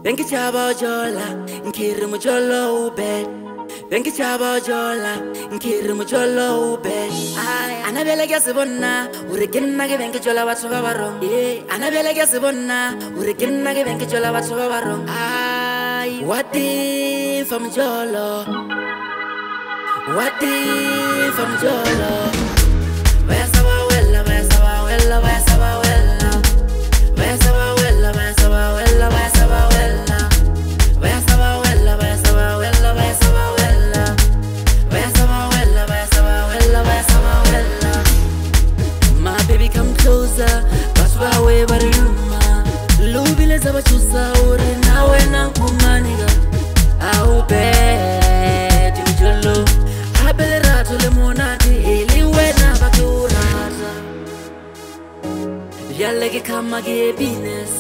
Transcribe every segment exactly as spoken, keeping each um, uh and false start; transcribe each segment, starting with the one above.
Benki chaba jola, nkiri mujolo ube. Benki chaba jola, nkiri mujolo ube. Anabele gasibona, urikina ge benki jola watu babarong. Anabele gasibona, urikina ge benki jola watu babarong. Ay, what if I'm jolo? What if I'm jolo? Vaya saba wella, vaya saba wella, vaya saba wella. Vaya saba wella, vaya saba wella, vaya saba wella. Vaya saba wella, vaya saba wella, vaya saba wella. Vaya saba wella, vaya saba wella, vaya saba wella. My baby come closer, pass away but rumor. Lubile zaba chusa uri nawe na kumaniga. Au be, timjolo. Habele rato le monati ili wena bakurata. Yalege kama ge business.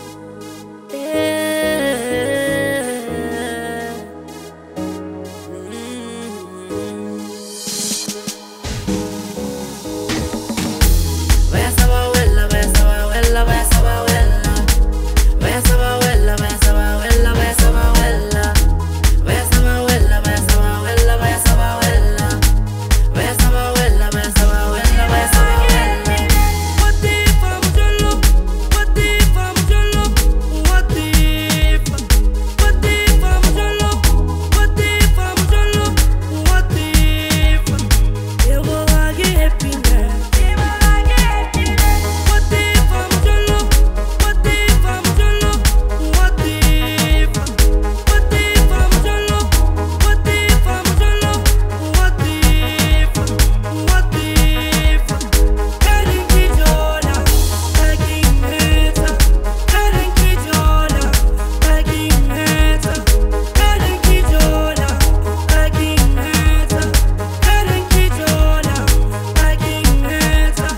Vaya saba wella, vaya saba wella, vaya saba wella. Vaya saba wella, vaya saba wella, vaya saba wella. Vaya saba wella, vaya saba wella, vaya saba wella. Vaya saba wella, vaya saba wella, vaya saba wella. What if I'm jolo? What if I'm jolo? What if? What if I'm jolo? What if I'm jolo? What if? You will get happiness. You will get happiness. What if I'm jolo? What if I'm jolo? What if? What if I'm jolo? What if I'm jolo? What if? What if? Getting kijola, getting better. Getting kijola, getting better. Getting kijola, getting better. Getting kijola, getting better.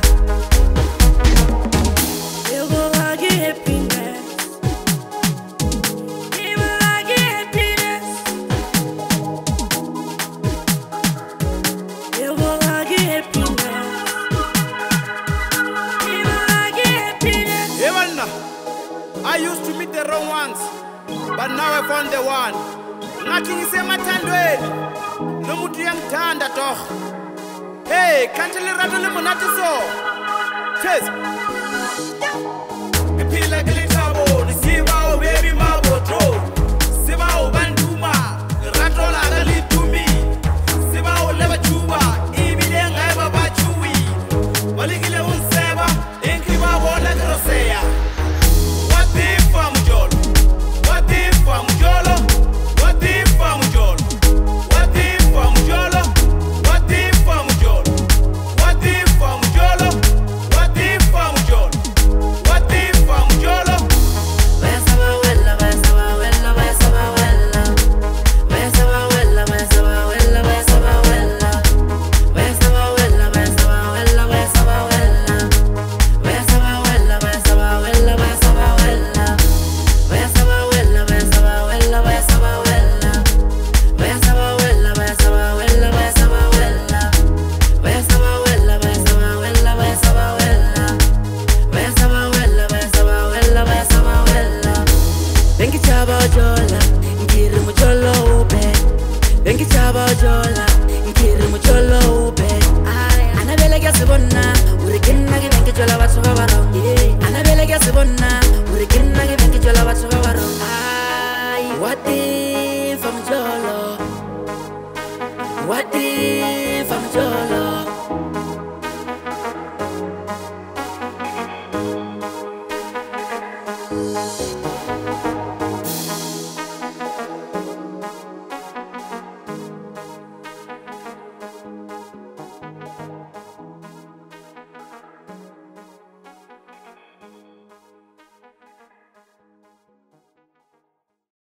You will get happiness. You will get happiness. You will get happiness. You will get happiness. Evalna, I used to meet the wrong ones, but now I found the one. Ngathi ngisemathandweni nomuntu uyangithanda doch. Hey, kanti lerato le monate so. Cheers. Ngiphila kule